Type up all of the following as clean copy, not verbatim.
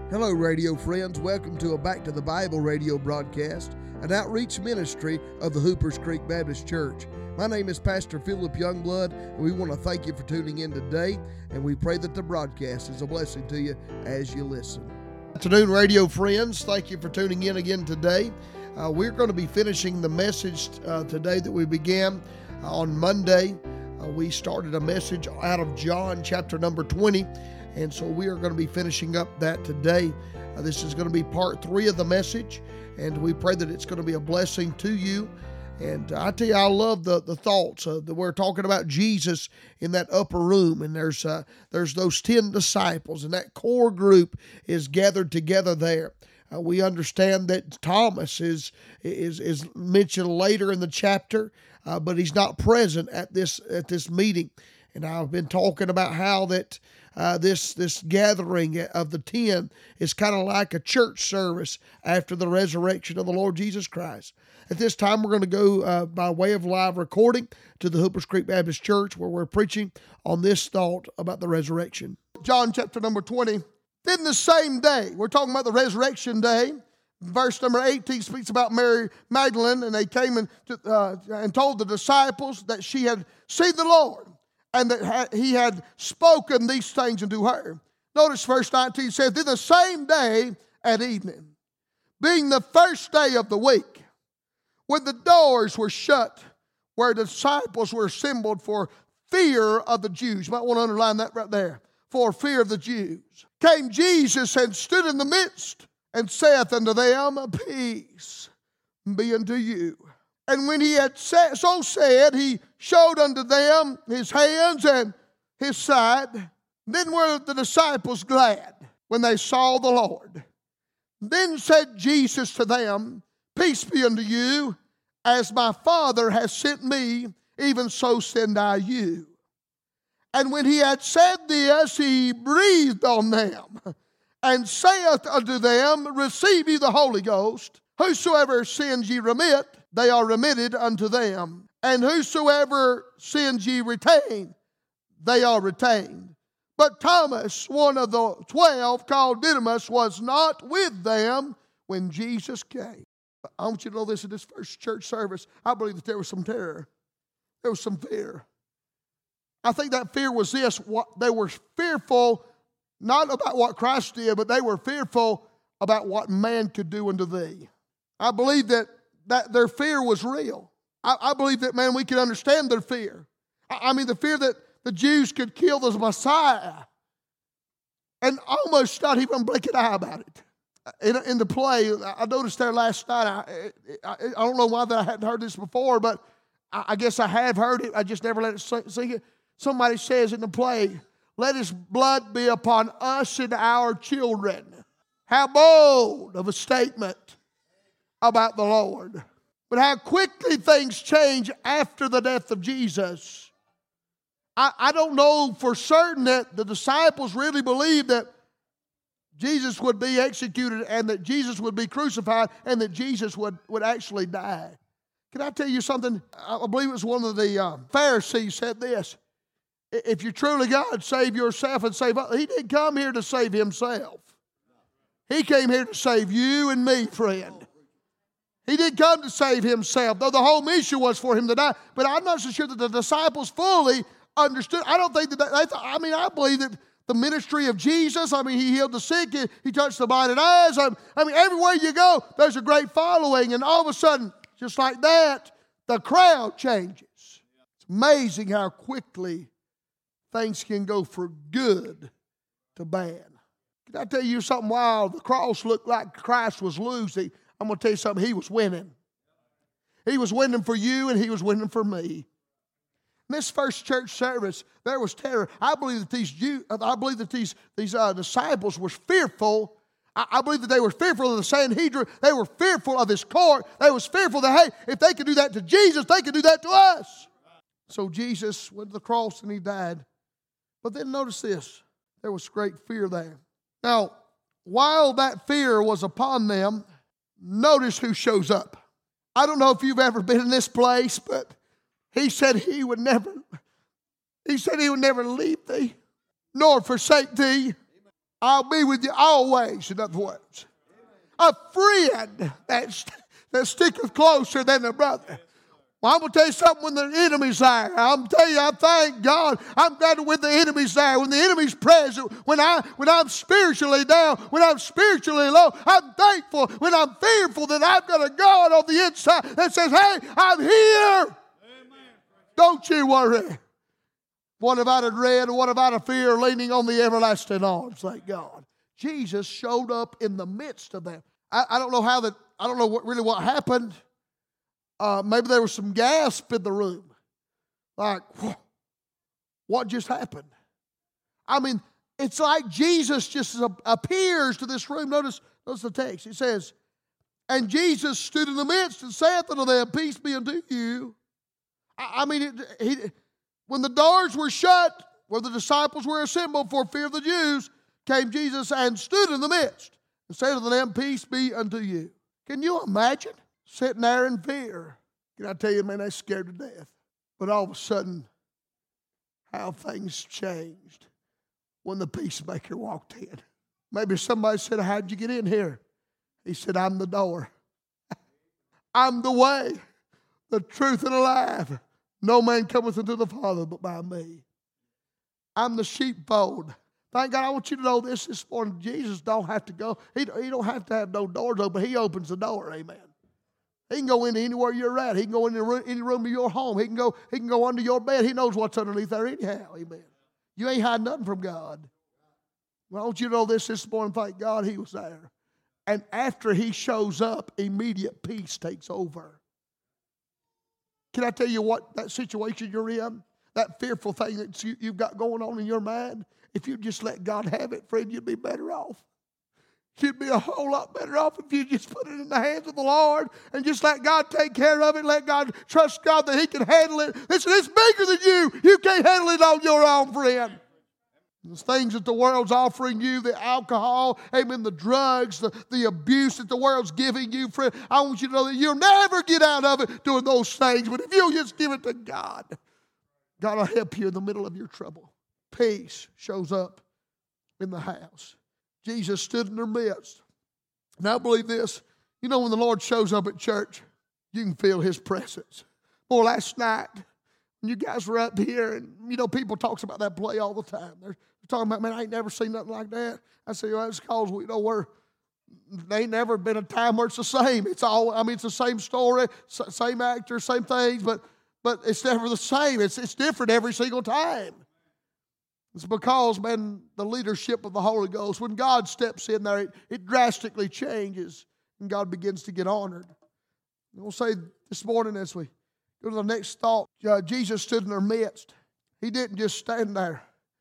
Hello, radio friends. Welcome to a Back to the Bible radio broadcast, an outreach ministry of the Hoopers Creek Baptist Church. My name is Pastor Philip Youngblood, and we want to thank you for tuning in today, and we pray that the broadcast is a blessing to you as you listen. Afternoon, radio friends. Thank you for tuning in again today. We're going to be finishing the message today that we began on Monday. We started a message out of John chapter number 20. And so we are going to be finishing up that today. This is going to be part 3 of the message, and we pray that it's going to be a blessing to you. And I tell you, I love the thoughts that we're talking about Jesus in that upper room, and there's those 10 disciples, and that core group is gathered together there. We understand that Thomas is mentioned later in the chapter, but he's not present at this meeting. And I've been talking about how that this gathering of the 10 is kind of like a church service after the resurrection of the Lord Jesus Christ. At this time, we're going to go by way of live recording to the Hoopers Creek Baptist Church, where we're preaching on this thought about the resurrection. John chapter number 20. Then the same day, we're talking about the resurrection day. Verse number 18 speaks about Mary Magdalene, and they came and told the disciples that she had seen the Lord, and that he had spoken these things unto her. Notice verse 19 says, then the same day at evening, being the first day of the week, when the doors were shut, where the disciples were assembled for fear of the Jews. You might want to underline that right there. For fear of the Jews. Came Jesus and stood in the midst, and saith unto them, peace be unto you. And when he had so said, he showed unto them his hands and his side. Then were the disciples glad when they saw the Lord. Then said Jesus to them, peace be unto you, as my Father has sent me, even so send I you. And when he had said this, he breathed on them, and saith unto them, receive ye the Holy Ghost. Whosoever sins ye remit, they are remitted unto them. And whosoever sins ye retain, they are retained. But Thomas, one of the 12, called Didymus, was not with them when Jesus came. I want you to know this in this first church service. I believe that there was some terror. There was some fear. I think that fear was this. They were fearful, not about what Christ did, but they were fearful about what man could do unto thee. I believe that their fear was real. I believe that, man, we can understand their fear. I mean, the fear that the Jews could kill the Messiah and almost not even blink an eye about it. In the play, I noticed there last night, I don't know why that I hadn't heard this before, but I guess I have heard it. I just never let it sink it. Somebody says in the play, let his blood be upon us and our children. How bold of a statement about the Lord. But how quickly things change after the death of Jesus. I don't know for certain that the disciples really believed that Jesus would be executed and that Jesus would be crucified and that Jesus would actually die. Can I tell you something? I believe it was one of the Pharisees said this. If you're truly God, save yourself and save others. He didn't come here to save himself. He came here to save you and me, friend. He didn't come to save himself, though the whole mission was for him to die. But I'm not so sure that the disciples fully understood. I don't think that they thought, I believe that the ministry of Jesus, he healed the sick, he touched the blinded eyes. Everywhere you go, there's a great following. And all of a sudden, just like that, the crowd changes. It's amazing how quickly things can go from good to bad. Can I tell you something? While the cross looked like Christ was losing, I'm going to tell you something. He was winning. He was winning for you, and he was winning for me. In this first church service, there was terror. I believe that these disciples were fearful. I believe that they were fearful of the Sanhedrin. They were fearful of his court. They was fearful that, hey, if they could do that to Jesus, they could do that to us. So Jesus went to the cross and he died. But then notice this. There was great fear there. Now, while that fear was upon them, notice who shows up. I don't know if you've ever been in this place, but he said he would never leave thee, nor forsake thee. I'll be with you always, in other words. A friend that sticketh closer than a brother. Well, I'm going to tell you something, when the enemy's there, I'm telling you, I thank God. I'm glad when the enemy's there, when the enemy's present, when I'm spiritually down, when I'm spiritually low, I'm thankful. When I'm fearful, that I've got a God on the inside that says, hey, I'm here. Amen. Don't you worry. What if I'd have dread, or what if I'd have fear, leaning on the everlasting arms, thank God. Jesus showed up in the midst of them. I don't know what happened. Maybe there was some gasp in the room. Like, what just happened? I mean, it's like Jesus just appears to this room. Notice the text. It says, and Jesus stood in the midst and saith unto them, peace be unto you. When the doors were shut, where the disciples were assembled for fear of the Jews, came Jesus and stood in the midst and said unto them, peace be unto you. Can you imagine sitting there in fear? Can I tell you, man, they're scared to death. But all of a sudden, how things changed when the peacemaker walked in. Maybe somebody said, how'd you get in here? He said, I'm the door. I'm the way, the truth, and the life. No man cometh unto the Father but by me. I'm the sheepfold. Thank God, I want you to know this morning. Jesus don't have to go. He don't have to have no doors open. He opens the door, amen. He can go into anywhere you're at. He can go into any room of your home. He can go under your bed. He knows what's underneath there anyhow, amen. You ain't hiding nothing from God. Well, I want you to know this morning. Thank God he was there. And after he shows up, immediate peace takes over. Can I tell you what that situation you're in, that fearful thing that you've got going on in your mind, if you just let God have it, friend, you'd be better off. You'd be a whole lot better off if you just put it in the hands of the Lord and just let God take care of it. Let God trust God that he can handle it. Listen, it's bigger than you. You can't handle it on your own, friend. The things that the world's offering you, the alcohol, amen, the drugs, the abuse that the world's giving you, friend, I want you to know that you'll never get out of it doing those things. But if you'll just give it to God, God will help you in the middle of your trouble. Peace shows up in the house. Jesus stood in their midst. And I believe this. You know, when the Lord shows up at church, you can feel his presence. Boy, last night, when you guys were up here, and, you know, people talks about that play all the time. They're talking about, man, I ain't never seen nothing like that. I say, well, that's because, there ain't never been a time where it's the same. It's the same story, same actor, same things, but it's never the same. It's different every single time. It's because, man, the leadership of the Holy Ghost, when God steps in there, it drastically changes, and God begins to get honored. We'll say this morning as we go to the next thought, Jesus stood in their midst. He didn't just stand there.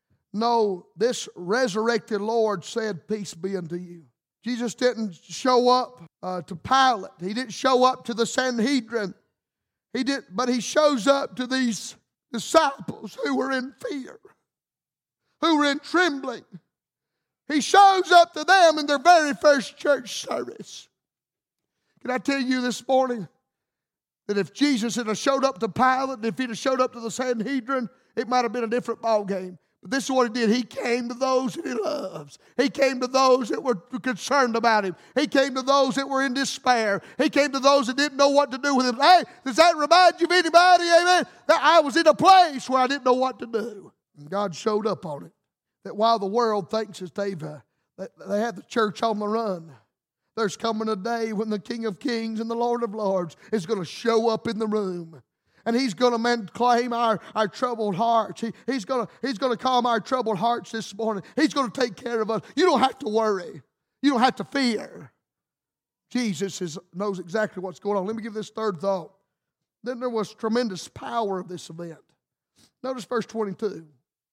No, this resurrected Lord said, peace be unto you. Jesus didn't show up to Pilate. He didn't show up to the Sanhedrin. But he shows up to these disciples who were in fear, who were in trembling. He shows up to them in their very first church service. Can I tell you this morning that if Jesus had showed up to Pilate, and if he'd have showed up to the Sanhedrin, it might have been a different ballgame. But this is what he did. He came to those that he loves. He came to those that were concerned about him. He came to those that were in despair. He came to those that didn't know what to do with him. Hey, does that remind you of anybody? Amen? That I was in a place where I didn't know what to do. And God showed up on it. That while the world thinks that they have the church on the run, there's coming a day when the King of Kings and the Lord of Lords is going to show up in the room. And he's going to claim our troubled hearts. He's going to calm our troubled hearts this morning. He's going to take care of us. You don't have to worry. You don't have to fear. Jesus knows exactly what's going on. Let me give this third thought. Then there was tremendous power of this event. Notice verse 22.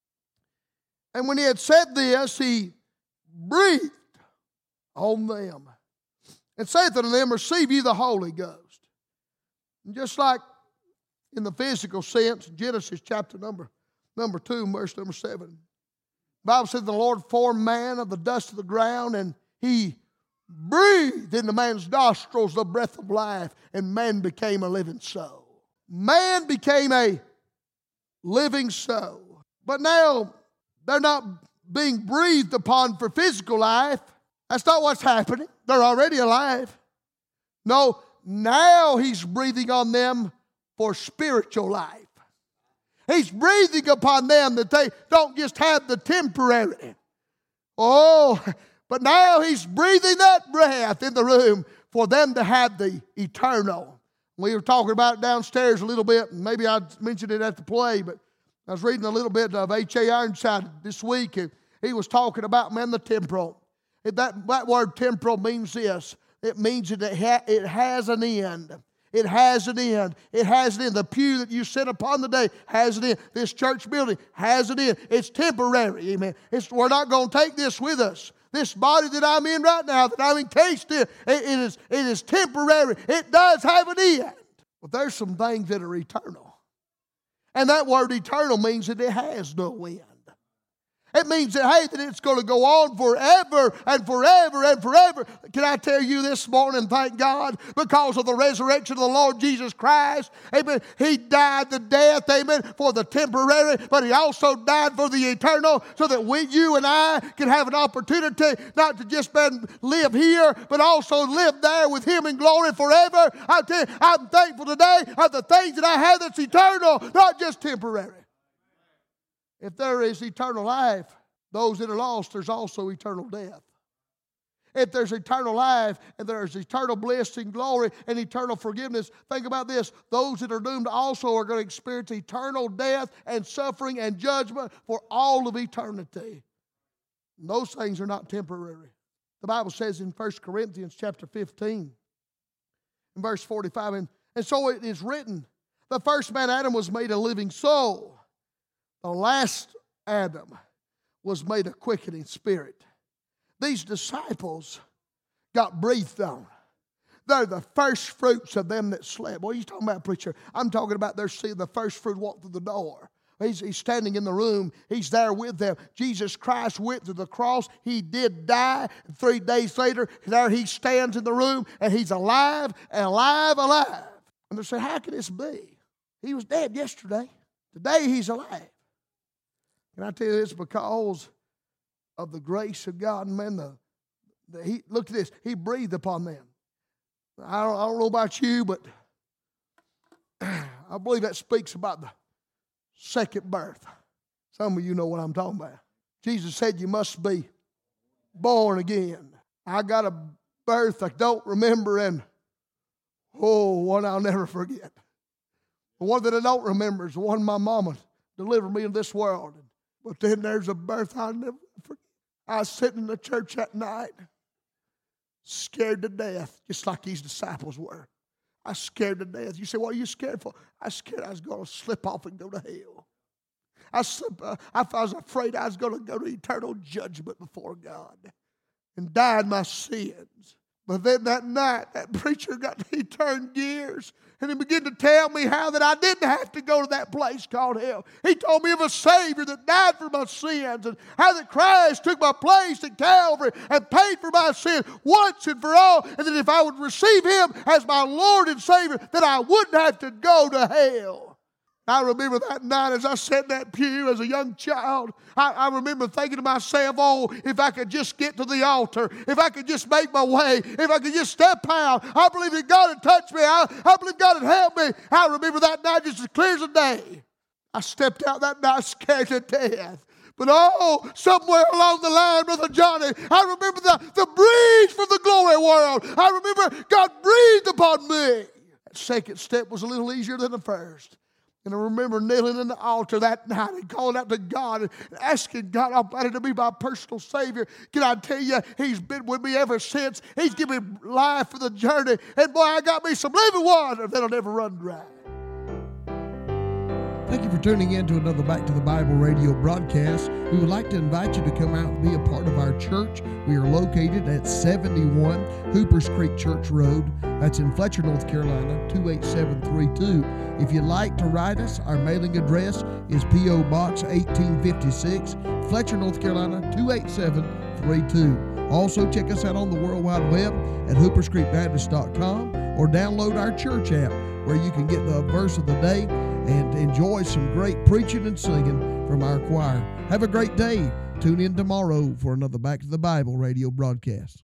And when he had said this, he breathed on them and saith unto them, receive ye the Holy Ghost. And just like in the physical sense, Genesis chapter number 2, verse number 7. The Bible said the Lord formed man of the dust of the ground, and he breathed into man's nostrils the breath of life, and man became a living soul. Man became a living soul. But now, they're not being breathed upon for physical life. That's not what's happening. They're already alive. No, now He's breathing on them for spiritual life. He's breathing upon them that they don't just have the temporary. Oh, but now He's breathing that breath in the room for them to have the eternal. We were talking about it downstairs a little bit, and maybe I mentioned it at the play, but I was reading a little bit of H.A. Ironside this week, and he was talking about, the temporal. That word temporal means this. It means that it has an end. It has an end. It has an end. The pew that you sit upon today has an end. This church building has an end. It's temporary, amen. We're not going to take this with us. This body that I'm in right now, that I'm encased in, it is temporary. It does have an end. But there's some things that are eternal. And that word eternal means that it has no end. It means that, hey, that it's going to go on forever and forever and forever. Can I tell you this morning, thank God, because of the resurrection of the Lord Jesus Christ, amen, He died the death, amen, for the temporary, but He also died for the eternal, so that you and I can have an opportunity not to just live here, but also live there with Him in glory forever. I tell you, I'm thankful today of the things that I have that's eternal, not just temporary. If there is eternal life, those that are lost, there's also eternal death. If there's eternal life and there's eternal bliss and glory and eternal forgiveness, think about this. Those that are doomed also are going to experience eternal death and suffering and judgment for all of eternity. And those things are not temporary. The Bible says in 1 Corinthians chapter 15, in verse 45, and so it is written, the first man Adam was made a living soul. The last Adam was made a quickening spirit. These disciples got breathed on. They're the first fruits of them that slept. What are you talking about, preacher? I'm talking about they're seeing the first fruit walk through the door. He's standing in the room. He's there with them. Jesus Christ went to the cross. He did die. 3 days later, there He stands in the room, and He's alive and alive. And they say, how can this be? He was dead yesterday. Today He's alive. Can I tell you this? Because of the grace of God, man, look at this. He breathed upon them. I don't know about you, but I believe that speaks about the second birth. Some of you know what I'm talking about. Jesus said you must be born again. I got a birth I don't remember, and one I'll never forget. The one that I don't remember is the one my mama delivered me in this world. But then there's a birth I'll never forget. I was sitting in the church that night, scared to death, just like these disciples were. I was scared to death. You say, what are you scared for? I was scared I was going to slip off and go to hell. I was afraid I was going to go to eternal judgment before God and die in my sins. But then that night, that preacher he turned gears, and he began to tell me how that I didn't have to go to that place called hell. He told me of a Savior that died for my sins, and how that Christ took my place at Calvary and paid for my sin once and for all, and that if I would receive Him as my Lord and Savior, that I wouldn't have to go to hell. I remember that night as I sat in that pew as a young child, I remember thinking to myself, if I could just get to the altar, if I could just make my way, if I could just step out, I believe that God would touch me. I believe God would help me. I remember that night just as clear as a day. I stepped out that night scared to death. But somewhere along the line, Brother Johnny, I remember the breeze from the glory world. I remember God breathed upon me. That second step was a little easier than the first. And I remember kneeling in the altar that night and calling out to God and asking God Almighty to be my personal Savior. Can I tell you, He's been with me ever since. He's given me life for the journey. And boy, I got me some living water that'll never run dry. Thank you for tuning in to another Back to the Bible radio broadcast. We would like to invite you to come out and be a part of our church. We are located at 71 Hoopers Creek Church Road. That's in Fletcher, North Carolina, 28732. If you'd like to write us, our mailing address is P.O. Box 1856, Fletcher, North Carolina, 28732. Also, check us out on the World Wide Web at hooperscreekbaptist.com or download our church app where you can get the verse of the day and enjoy some great preaching and singing from our choir. Have a great day. Tune in tomorrow for another Back to the Bible radio broadcast.